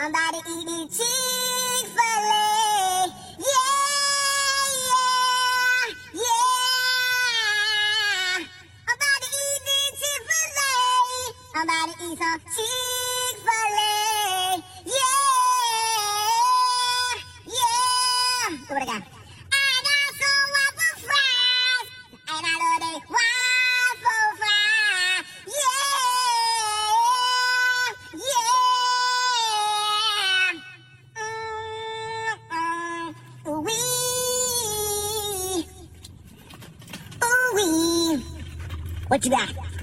I'm about to eat it Chick-fil-A. Yeah, yeah, yeah. I'm about to eat it Chick-fil-A. I'm about to eat some Chick-fil-A. Yeah, yeah. What I got? I got some waffle fries, and I love they waffle fries. Yeah, yeah. Ooh-wee. Ooh-wee. What you got?